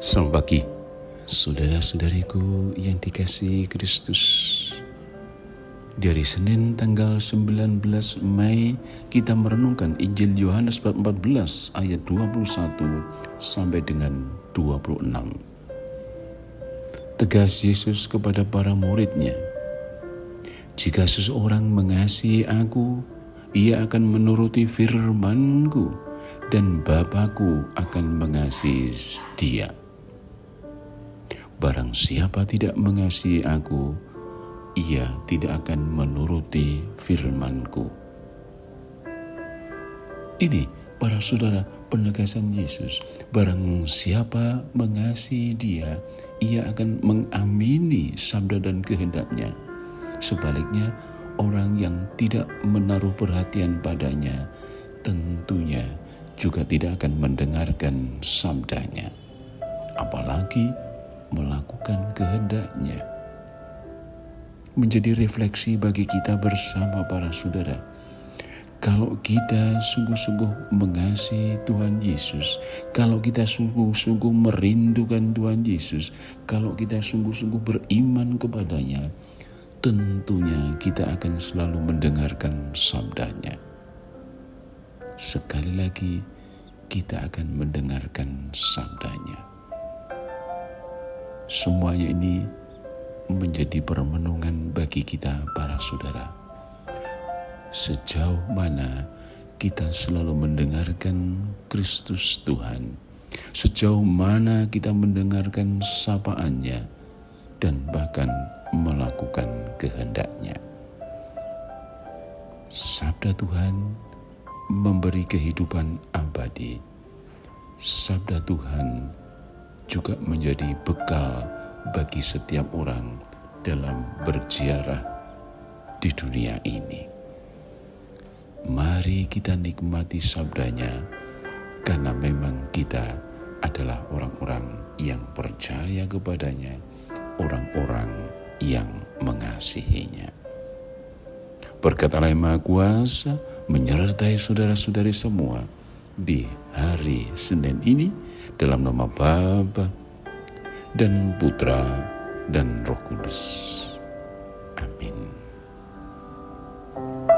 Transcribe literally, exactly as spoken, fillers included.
Selamat pagi, saudara-saudariku yang dikasihi Kristus. Di hari Senin tanggal sembilan belas Mei, kita merenungkan Injil Yohanes bab empat belas ayat dua puluh satu sampai dengan dua puluh enam. Tegas Yesus kepada para muridnya, "Jika seseorang mengasihi aku, ia akan menuruti firman-Ku, dan Bapa-Ku akan mengasihi dia. Barang siapa tidak mengasihi aku, ia tidak akan menuruti firman-Ku." Ini, para saudara, penegasan Yesus. Barang siapa mengasihi dia, ia akan mengamini sabda dan kehendaknya. Sebaliknya, orang yang tidak menaruh perhatian padanya, tentunya juga tidak akan mendengarkan sabdanya, apalagi melakukan kehendaknya. Menjadi refleksi bagi kita bersama para saudara. Kalau kita sungguh-sungguh mengasihi Tuhan Yesus, kalau kita sungguh-sungguh merindukan Tuhan Yesus, kalau kita sungguh-sungguh beriman kepadanya, tentunya kita akan selalu mendengarkan sabdanya. Sekali lagi, kita akan mendengarkan sabdanya. Semuanya ini menjadi permenungan bagi kita para saudara. Sejauh mana kita selalu mendengarkan Kristus Tuhan, sejauh mana kita mendengarkan sapaan-Nya dan bahkan melakukan kehendak-Nya. Sabda Tuhan memberi kehidupan abadi. Sabda Tuhan juga menjadi bekal bagi setiap orang dalam berziarah di dunia ini. Mari kita nikmati sabdanya, karena memang kita adalah orang-orang yang percaya kepadanya, orang-orang yang mengasihinya. Berkat Allah yang Maha Kuasa menyertai saudara-saudari semua di hari Senin ini, dalam nama Bapa dan Putra dan Roh Kudus. Amin.